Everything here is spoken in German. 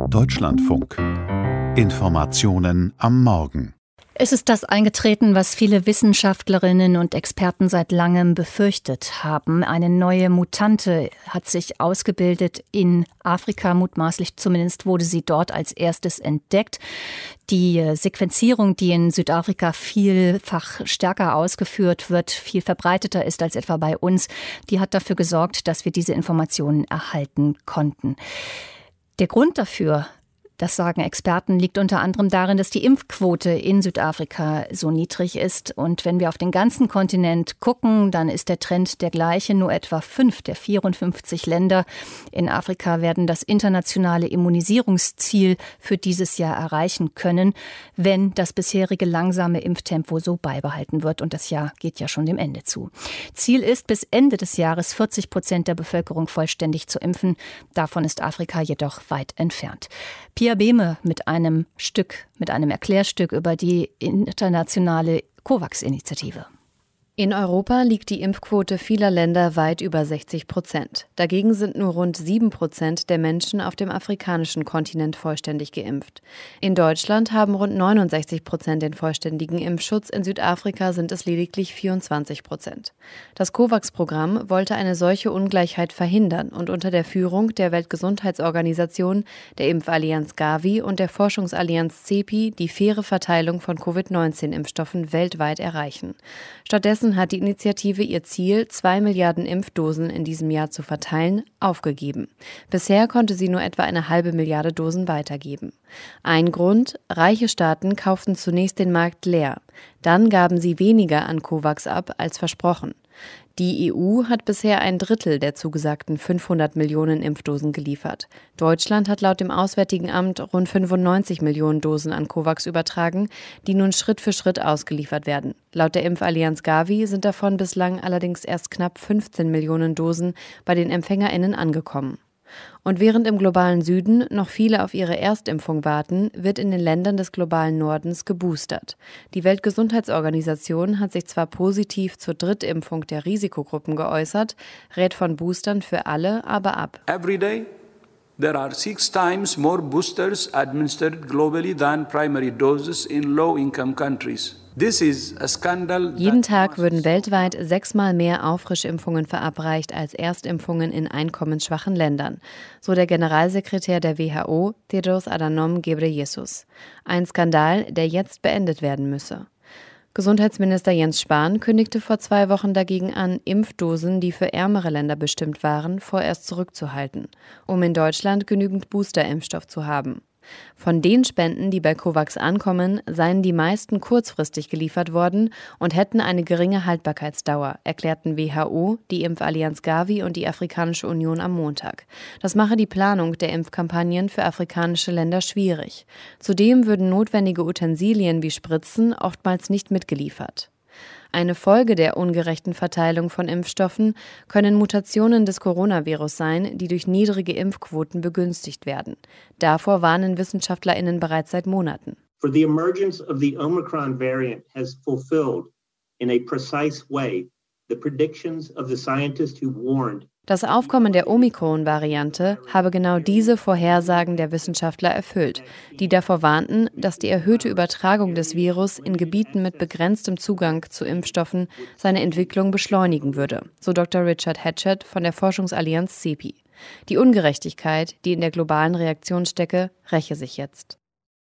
Deutschlandfunk. Informationen am Morgen. Es ist das eingetreten, was viele Wissenschaftlerinnen und Experten seit langem befürchtet haben. Eine neue Mutante hat sich ausgebildet in Afrika, mutmaßlich zumindest wurde sie dort als erstes entdeckt. Die Sequenzierung, die in Südafrika vielfach stärker ausgeführt wird, viel verbreiteter ist als etwa bei uns, die hat dafür gesorgt, dass wir diese Informationen erhalten konnten. Der Grund dafür, das sagen Experten, liegt unter anderem darin, dass die Impfquote in Südafrika so niedrig ist. Und wenn wir auf den ganzen Kontinent gucken, dann ist der Trend der gleiche. Nur etwa 5 der 54 Länder in Afrika werden das internationale Immunisierungsziel für dieses Jahr erreichen können, wenn das bisherige langsame Impftempo so beibehalten wird. Und das Jahr geht ja schon dem Ende zu. Ziel ist, bis Ende des Jahres 40% der Bevölkerung vollständig zu impfen. Davon ist Afrika jedoch weit entfernt. Pia Behme mit einem Erklärstück über die internationale COVAX-Initiative. In Europa liegt die Impfquote vieler Länder weit über 60%. Dagegen sind nur rund 7% der Menschen auf dem afrikanischen Kontinent vollständig geimpft. In Deutschland haben rund 69% den vollständigen Impfschutz, in Südafrika sind es lediglich 24%. Das COVAX-Programm wollte eine solche Ungleichheit verhindern und unter der Führung der Weltgesundheitsorganisation, der Impfallianz Gavi und der Forschungsallianz CEPI die faire Verteilung von Covid-19-Impfstoffen weltweit erreichen. Stattdessen hat die Initiative ihr Ziel, 2 Milliarden Impfdosen in diesem Jahr zu verteilen, aufgegeben. Bisher konnte sie nur etwa 1,5 Milliarde Dosen weitergeben. Ein Grund: reiche Staaten kauften zunächst den Markt leer. Dann gaben sie weniger an COVAX ab als versprochen. Die EU hat bisher 1/3 der zugesagten 500 Millionen Impfdosen geliefert. Deutschland hat laut dem Auswärtigen Amt rund 95 Millionen Dosen an COVAX übertragen, die nun Schritt für Schritt ausgeliefert werden. Laut der Impfallianz Gavi sind davon bislang allerdings erst knapp 15 Millionen Dosen bei den EmpfängerInnen angekommen. Und während im globalen Süden noch viele auf ihre Erstimpfung warten, wird in den Ländern des globalen Nordens geboostert. Die Weltgesundheitsorganisation hat sich zwar positiv zur Drittimpfung der Risikogruppen geäußert, rät von Boostern für alle aber ab. Every day there are 6 times more boosters administered globally than primary doses in low-income countries. Jeden Tag würden weltweit 6-mal mehr Auffrischimpfungen verabreicht als Erstimpfungen in einkommensschwachen Ländern, so der Generalsekretär der WHO, Tedros Adhanom Ghebreyesus. Ein Skandal, der jetzt beendet werden müsse. Gesundheitsminister Jens Spahn kündigte vor 2 Wochen dagegen an, Impfdosen, die für ärmere Länder bestimmt waren, vorerst zurückzuhalten, um in Deutschland genügend Boosterimpfstoff zu haben. Von den Spenden, die bei COVAX ankommen, seien die meisten kurzfristig geliefert worden und hätten eine geringe Haltbarkeitsdauer, erklärten WHO, die Impfallianz Gavi und die Afrikanische Union am Montag. Das mache die Planung der Impfkampagnen für afrikanische Länder schwierig. Zudem würden notwendige Utensilien wie Spritzen oftmals nicht mitgeliefert. Eine Folge der ungerechten Verteilung von Impfstoffen können Mutationen des Coronavirus sein, die durch niedrige Impfquoten begünstigt werden. Davor warnen WissenschaftlerInnen bereits seit Monaten. For the emergence of the Omicron variant has fulfilled in a precise way the predictions of the scientists who warned. Das Aufkommen der Omikron-Variante habe genau diese Vorhersagen der Wissenschaftler erfüllt, die davor warnten, dass die erhöhte Übertragung des Virus in Gebieten mit begrenztem Zugang zu Impfstoffen seine Entwicklung beschleunigen würde, so Dr. Richard Hatchett von der Forschungsallianz CEPI. Die Ungerechtigkeit, die in der globalen Reaktion stecke, räche sich jetzt.